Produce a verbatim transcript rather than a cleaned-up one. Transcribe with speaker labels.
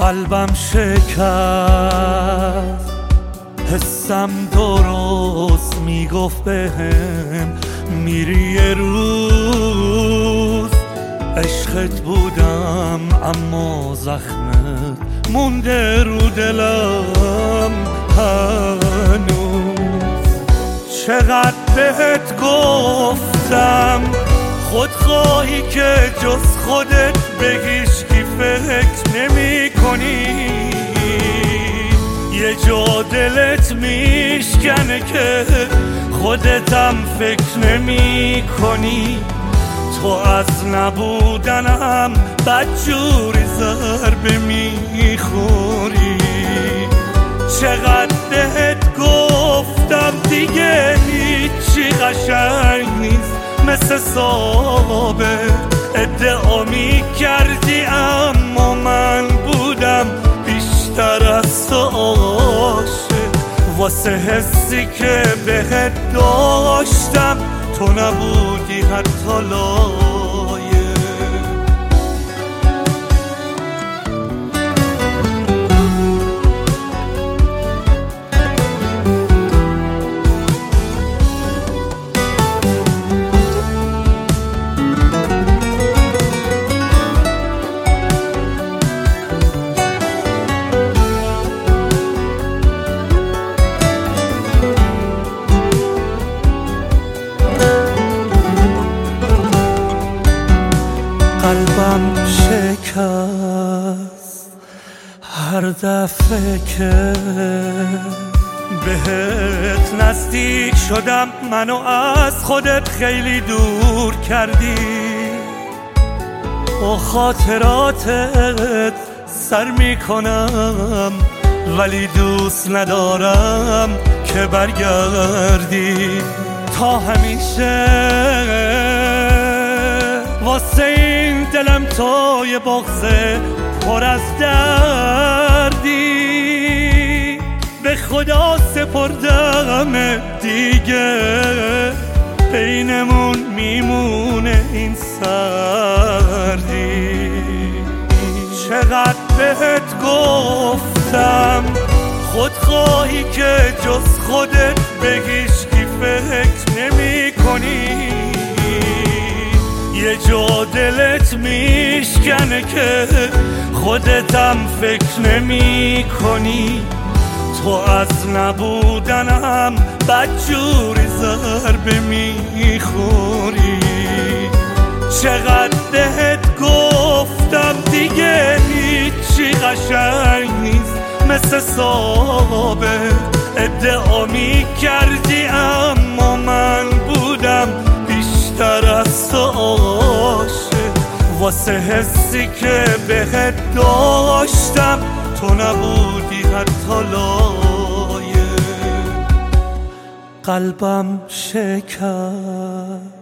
Speaker 1: قلبم شکست، حسم درست میگفت بهم میری یه روز. عشقت بودم اما زخمت مونده رو دلم هنوز. چقدر بهت گفتم خودخواهی که جز خودت به هیچکی فکر نمی کنی. یه جا دلت میشکنه که خودتم فکر نمی کنی. تو از نبودنم بدجوری ضربه میخوری. چقدر بهت گفتم دیگه هیچی قشنگ نیست مثل سابق. ادعا میکردی اما من بودم بیشتر از تو عاشق. واسه حسی که بهت داشتم تو نبودی حتی لایق. قلبم شکست هر دفعه که بهت نزدیک شدم. منو از خودت خیلی دور کردی. با خاطراتت سر میکنم ولی دوست ندارم که برگردی. تا همیشه واسه این دلم تو یه بغضه پر از دردی. به خدا سپردم دیگه بینمون میمونه این سردی. چقدر بهت گفتم خودخواهی که جز خودت به هیچکی فکر نمی کنی. یه جا دلت میشکنه که خودتم فکر نمی کنی. تو از نبودنم بدجوری ضربه میخوری. چقدر بهت گفتم دیگه هیچی قشنگ نیست مثل سابق. ادعا میکردی اما من بودم بیشتر از تو عاشق. واسه حسی که بهت داشتم تو نبودی حتی لایق. قلبم شکست